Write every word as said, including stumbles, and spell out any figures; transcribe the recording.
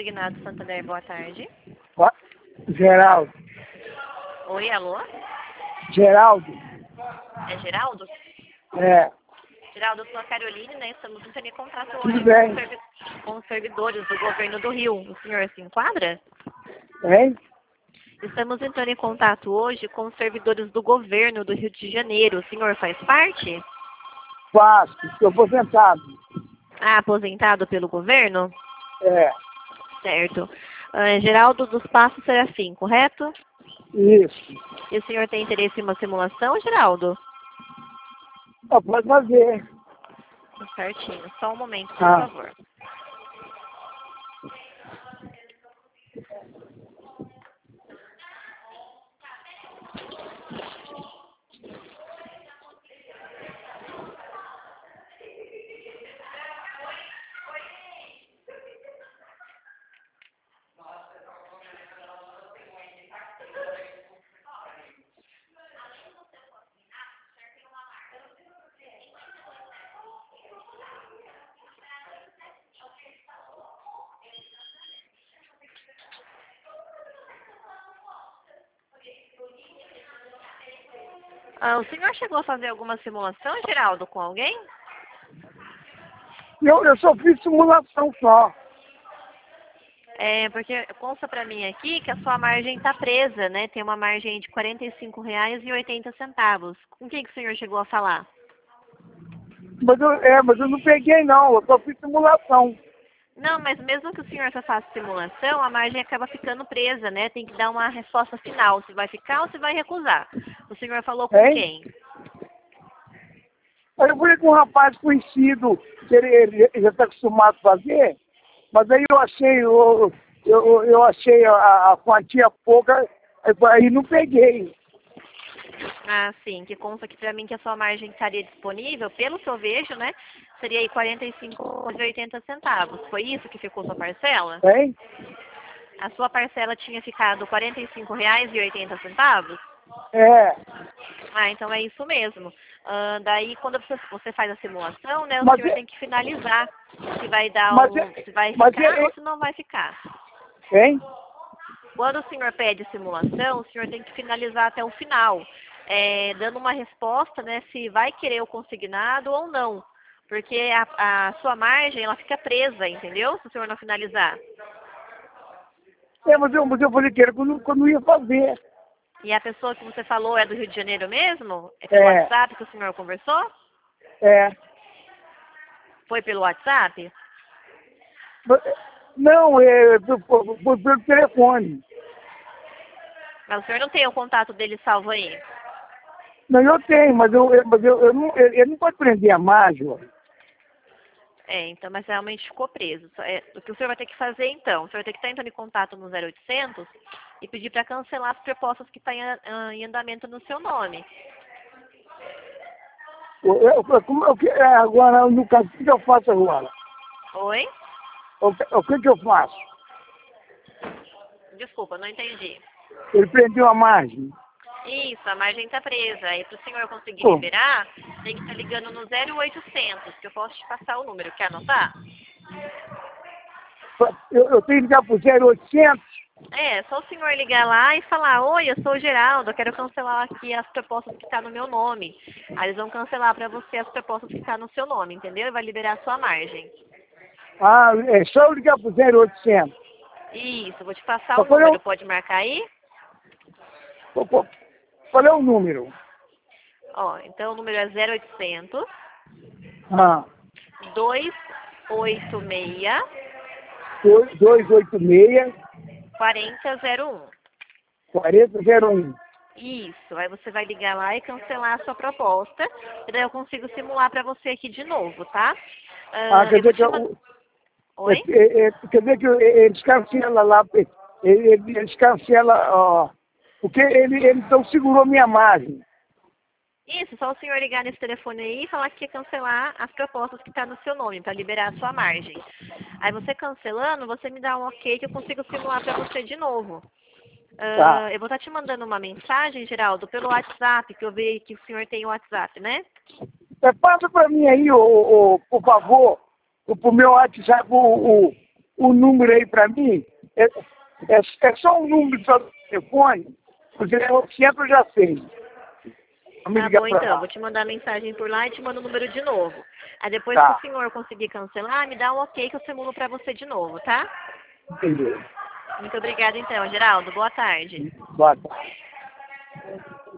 Consignado Santander, boa tarde. Ó, Geraldo. Oi, alô? Geraldo. É Geraldo? É. Geraldo, eu sou a Caroline, né? Estamos tentando contrato Tudo hoje bem. com, servi com os servidores do governo do Rio. O senhor se enquadra? Hein? Estamos entrando em contato hoje com os servidores do governo do Rio de Janeiro. O senhor faz parte? Faço. Estou aposentado. Ah, aposentado pelo governo? É. Certo. Ah, Geraldo dos Passos Serafim, correto? Isso. E o senhor tem interesse em uma simulação, Geraldo? Ó, pode fazer. Certinho. Só um momento, por Ah. favor. Ah, o senhor chegou a fazer alguma simulação, Geraldo, com alguém? Eu, eu só fiz simulação só. É, porque consta pra mim aqui que a sua margem está presa, né? Tem uma margem de quarenta e cinco reais e oitenta centavos. Com quem que o senhor chegou a falar? Mas eu, é, mas eu não peguei não. Eu só fiz simulação. Não, mas mesmo que o senhor só faça simulação, a margem acaba ficando presa, né? Tem que dar uma resposta final, se vai ficar ou se vai recusar. O senhor falou com Hein? quem? Aí eu falei com um rapaz conhecido, que ele, ele, ele já está acostumado a fazer, mas aí eu achei, eu, eu, eu achei a, a quantia pouca, aí, aí não peguei. Ah, sim, que consta aqui pra mim que a sua margem estaria disponível, pelo que eu vejo, né? Seria aí quarenta e cinco reais e oitenta centavos. Foi isso que ficou sua parcela? Hein? A sua parcela tinha ficado quarenta e cinco reais e oitenta centavos? É. Ah, então é isso mesmo. Ah, daí, quando você, você faz a simulação, né, o Mas, senhor tem que finalizar se vai dar mas, um, se vai mas, ficar é, ou se não vai ficar. hein? Quando o senhor pede simulação, o senhor tem que finalizar até o final, é, dando uma resposta, né, se vai querer o consignado ou não. Porque a, a sua margem, ela fica presa, entendeu? Se o senhor não finalizar. É, mas eu, mas eu falei que era quando, quando ia fazer. E a pessoa que você falou é do Rio de Janeiro mesmo? É pelo É, WhatsApp que o senhor conversou? é. Foi pelo WhatsApp? Mas, não, é, foi, foi, foi pelo telefone. Mas o senhor não tem o contato dele salvo aí? Não, eu tenho, mas eu, eu, mas eu, eu não, ele ele não pode prender a margem. É, então, mas realmente ficou preso. Só é, o que o senhor vai ter que fazer, então, o senhor vai ter que estar entrando em contato no zero oitocentos e pedir para cancelar as propostas que estão em, ah, em andamento no seu nome. Eu, eu, como, eu, é, agora, no caso, o que eu faço agora? Oi? O, que- o que, que eu faço? Desculpa, não entendi. Ele prendeu a margem. Isso, a margem está presa. Aí, para o senhor conseguir Pô, liberar, tem que estar ligando no zero oitocentos, que eu posso te passar o número. Quer anotar? eu, eu tenho que ligar pro zero oitocentos. É, só o senhor ligar lá e falar: oi, eu sou o Geraldo, eu quero cancelar aqui as propostas que estão no meu nome. Aí eles vão cancelar para você as propostas que estão no seu nome, entendeu? E vai liberar a sua margem. Ah, é só eu ligar pro zero oitocentos. Isso, vou te passar o Qual é número, o, pode marcar aí? qual, qual é o número? Ó, então o número é zero oitocentos, Ah, dois oito seis, dois oito seis, quatro zero zero um. quatro zero zero um. Isso, aí você vai ligar lá e cancelar a sua proposta, e daí eu consigo simular para você aqui de novo, tá? Ah, Ah, quer eu vou dizer que te mandar... eu, é, Oi? é, é, quer dizer que eles cancelam lá, ele- ele- eles cancelam, ó, porque ele, ele então segurou minha margem. Isso, só o senhor ligar nesse telefone aí e falar que quer cancelar as propostas que estão no seu nome, para liberar a sua margem. Aí você cancelando, você me dá um ok que eu consigo simular para você de novo. Tá. Ah, eu vou estar te mandando uma mensagem, Geraldo, pelo WhatsApp, que eu vejo que o senhor tem o WhatsApp, né? É, passa para mim aí, ô, ô, por favor, o pro meu WhatsApp, o, o, o número aí para mim. É, é, é só um número só do telefone, porque o centro eu já sei. Tá bom, então. Vou te mandar mensagem por lá e te mando o número de novo. Aí depois Tá. que o senhor conseguir cancelar, me dá um ok que eu simulo para você de novo, tá? Entendeu? Muito obrigada, então, Geraldo. Boa tarde. Boa tarde.